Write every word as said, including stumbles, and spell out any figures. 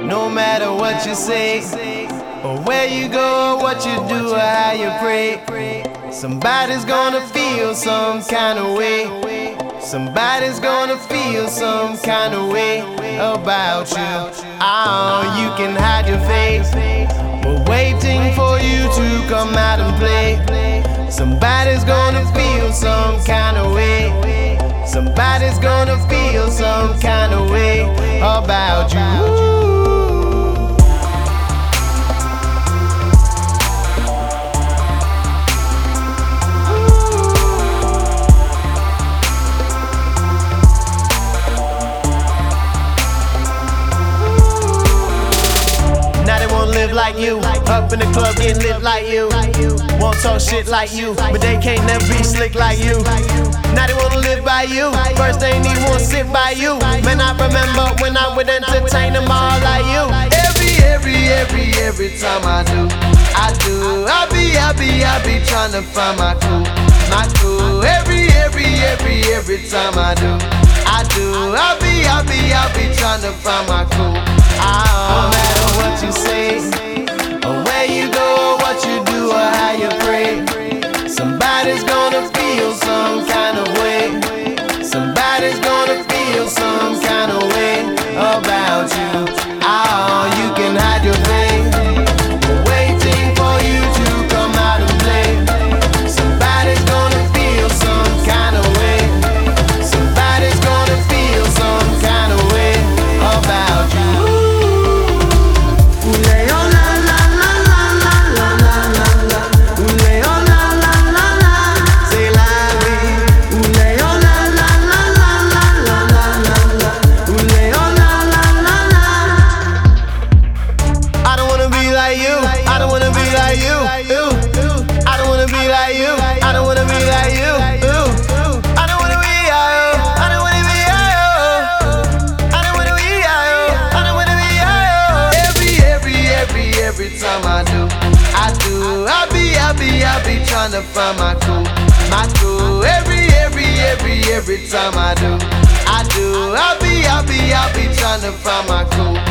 No matter what you say, or where you go, or what you do, or how you pray, somebody's gonna feel some kind of way. Somebody's gonna feel some kind of way about you. Oh, you can hide your face, we're waiting for you to come out and play. Somebody's gonna feel some kind of way. Somebody's gonna feel some kind of way about you. Live like you, up in the club getting lit like you. Won't talk shit like you, but they can't never be slick like you. Now they wanna live by you, first they ain't even wanna sit by you. Man, I remember when I would entertain them all like you. Every, every, every, every time I do, I do. I be, I be, I be trying to find my cool, my cool. Every, every, every, every time I do, I do. I be, I be, I be trying to find my cool. No matter what you say, or where you go, or what you do, or how you pray, somebody's gonna feel some kind of way. Somebody's gonna feel some kind of way about you. Oh, you can hide your face, we're waiting for you to come out and play. Somebody's gonna feel some kind of way. Somebody's gonna feel some kind of way about you. Every time I do, I do. I be, I be, I be trying to find my cool, my cool. Every, every, every, every time I do, I do. I be, I be, I be trying to find my cool.